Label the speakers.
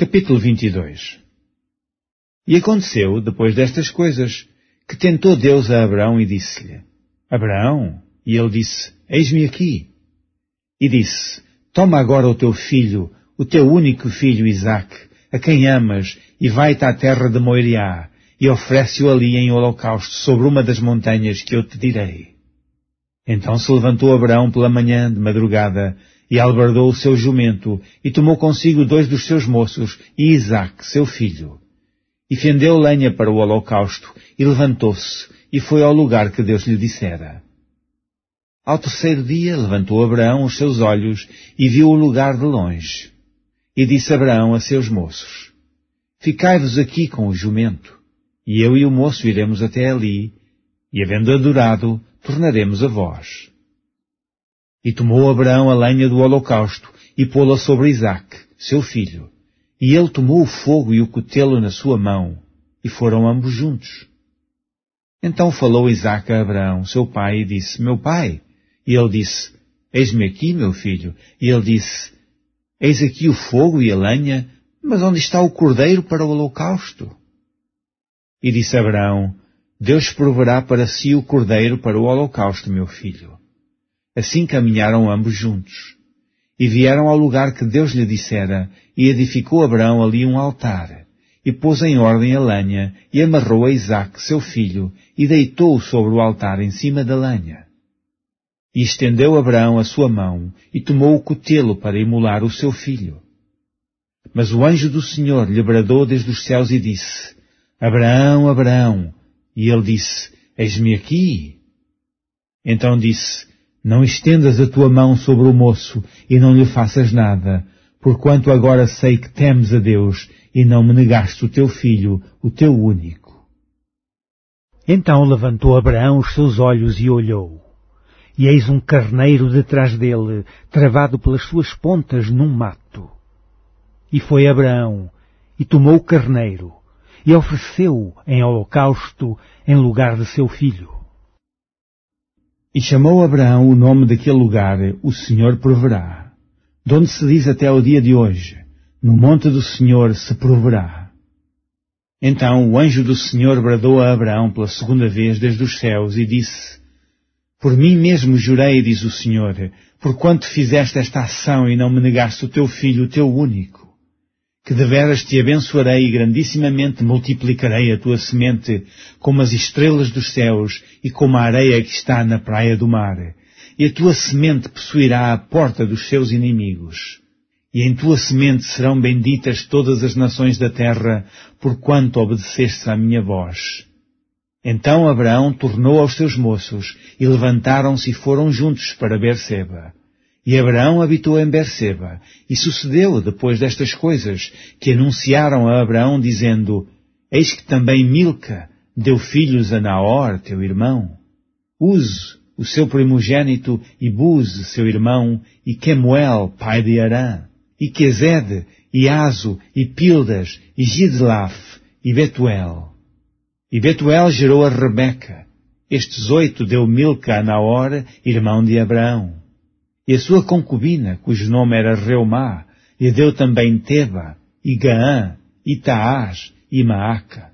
Speaker 1: Capítulo 22. E aconteceu, depois destas coisas, que tentou Deus a Abraão e disse-lhe: Abraão, e ele disse: Eis-me aqui. E disse: Toma agora o teu filho, o teu único filho Isaque, a quem amas, e vai-te à terra de Moriá, e oferece-o ali em holocausto sobre uma das montanhas que eu te direi. Então se levantou Abraão pela manhã de madrugada, e albardou o seu jumento, e tomou consigo 2 dos seus moços, e Isaque, seu filho. E fendeu lenha para o holocausto, e levantou-se, e foi ao lugar que Deus lhe dissera. Ao terceiro dia levantou Abraão os seus olhos, e viu o lugar de longe. E disse Abraão a seus moços: Ficai-vos aqui com o jumento, e eu e o moço iremos até ali, e havendo adorado, tornaremos a vós. E tomou Abraão a lenha do holocausto, e pô-la sobre Isaque, seu filho. E ele tomou o fogo e o cutelo na sua mão, e foram ambos juntos. Então falou Isaque a Abraão, seu pai, e disse: Meu pai. E ele disse: Eis-me aqui, meu filho. E ele disse: Eis aqui o fogo e a lenha, mas onde está o cordeiro para o holocausto? E disse Abraão: Deus proverá para si o cordeiro para o holocausto, meu filho. Assim caminharam ambos juntos. E vieram ao lugar que Deus lhe dissera, e edificou Abraão ali um altar, e pôs em ordem a lenha, e amarrou a Isaque, seu filho, e deitou-o sobre o altar em cima da lenha. E estendeu Abraão a sua mão, e tomou o cutelo para imolar o seu filho. Mas o anjo do Senhor lhe bradou desde os céus e disse: Abraão, Abraão. E ele disse: Eis-me aqui. Então disse: Não estendas a tua mão sobre o moço, e não lhe faças nada, porquanto agora sei que temes a Deus, e não me negaste o teu filho, o teu único.
Speaker 2: Então levantou Abraão os seus olhos e olhou. E eis um carneiro detrás dele, travado pelas suas pontas num mato. E foi Abraão, e tomou o carneiro, e ofereceu-o em holocausto em lugar de seu filho.
Speaker 1: E chamou Abraão o nome daquele lugar: O Senhor proverá. De onde se diz até ao dia de hoje: No monte do Senhor se proverá. Então o anjo do Senhor bradou a Abraão pela segunda vez desde os céus e disse: Por mim mesmo jurei, diz o Senhor, porquanto fizeste esta ação e não me negaste o teu filho, o teu único, que deveras te abençoarei e grandissimamente multiplicarei a tua semente como as estrelas dos céus e como a areia que está na praia do mar. E a tua semente possuirá a porta dos seus inimigos. E em tua semente serão benditas todas as nações da terra, porquanto obedeceste à minha voz. Então Abraão tornou aos seus moços, e levantaram-se e foram juntos para Berseba. E Abraão habitou em Berseba, e sucedeu, depois destas coisas, que anunciaram a Abraão, dizendo: Eis que também Milca deu filhos a Naor, teu irmão. Uz, o seu primogênito, e Buz, seu irmão, e Quemuel, pai de Arã, e Quezed, e Azo, e Pildas, e Gidlaf, e Betuel. E Betuel gerou a Rebeca. Estes 8 deu Milca a Naor, irmão de Abraão. E a sua concubina, cujo nome era Reumá, lhe deu também Teba, e Gaã, e Taás, e Maaca.